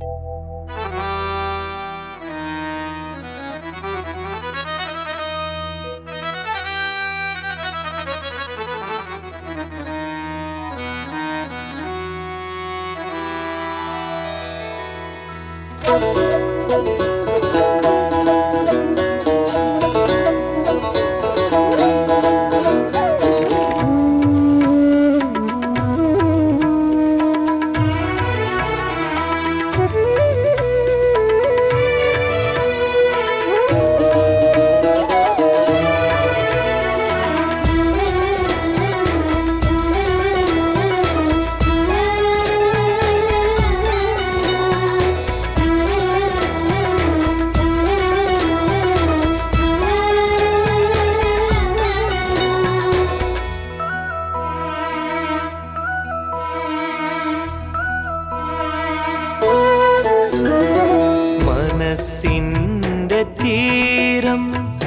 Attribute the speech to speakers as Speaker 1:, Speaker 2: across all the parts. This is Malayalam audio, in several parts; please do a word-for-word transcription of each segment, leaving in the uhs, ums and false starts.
Speaker 1: മനസ്സിന്റെ തീരം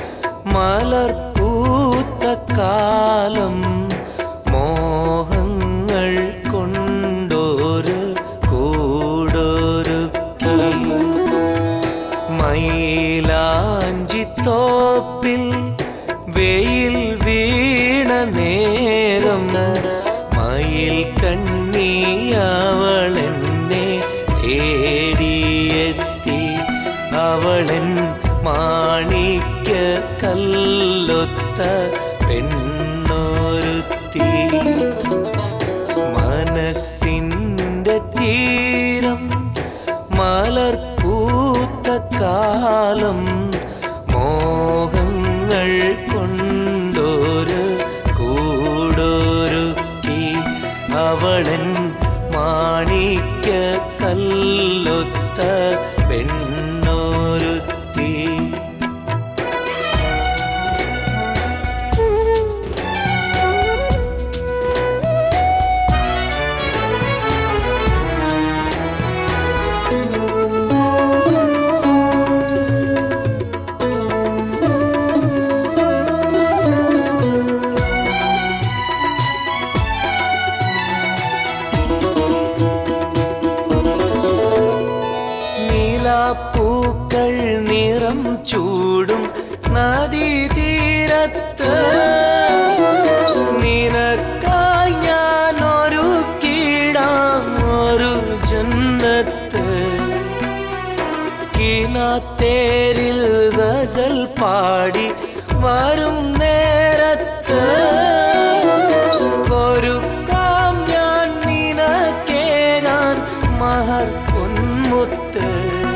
Speaker 1: മലർപൂത്ത കാലം മോഹങ്ങൾ കൊണ്ടൊരു കൂടൊരുക്കി മയിലാഞ്ചിത്തോപ്പിൽ വെയിൽ വീണ നേരം മയിൽ കണ്ണിയവളെന്നെ തേടിയെത്തി അവളൻ മാണിക്യ കല്ലൊത്ത പെണ്ണൊരുത്തി മനസ്സിന്റെ തീരം മലർപൂത്ത കാലം മോഹങ്ങൾ കൊണ്ടൊരു കൂടൊരുക്കി അവളൻ മാണിക്യ കല്ലൊത്ത പെണ്ണൊരുത്തി പൂക്കൾ നിറം ചൂടും നദീതീരത്ത് നിനക്കായി ഞാൻ ഒരുക്കിടാം ഒരു ജന്നത്ത് കിനാത്തേരിൽ ഗസൽ പാടി വരും നേരത്ത് ഒരുക്കാം ഞാൻ നിനക്കേകാൻ മഹർ പൊന്മുത്ത്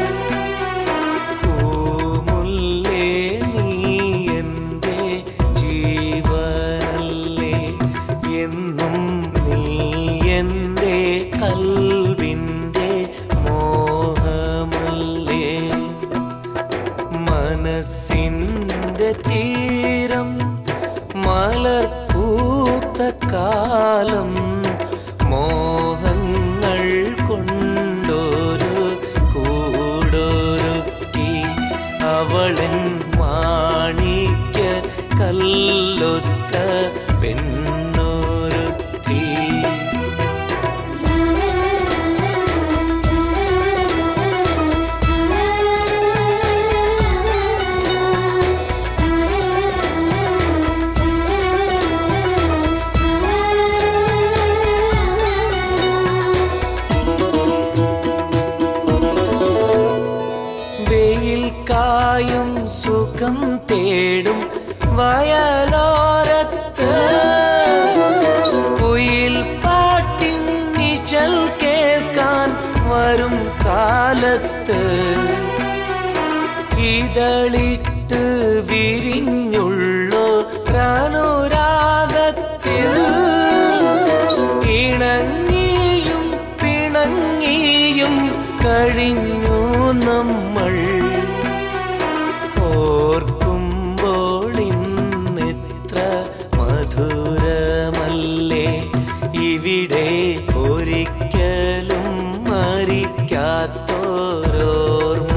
Speaker 1: കൽവിന്റെ മോഹമല്ലേ മനസ്സിന്റെ തീരം മലർപൂത്ത കാലം മോഹങ്ങൾ കൊണ്ടൊരു കൂടൊരുക്കി അവളൻ മാണിക്യ കല്ലൊത്ത പെണ്ണൊരുത്തി കായും സുഖം തേടും വയലോരത്ത് കുയിൽ പാട്ടിൻ നിഴൽ കേൾക്കാൻ വരും കാലത്ത് ഇതളിട്ട് വിരിഞ്ഞുള്ളോ അനുരാഗത്തിൽ ഇണങ്ങിയും പിണങ്ങിയും കഴിഞ്ഞു നമ്മൾ ഓർക്കുമ്പോൾ ഇന്നെത്ര മധുരമല്ലേ ഇവിടെ ഒരിക്കലും മരിക്കാത്തോരോർമ്മ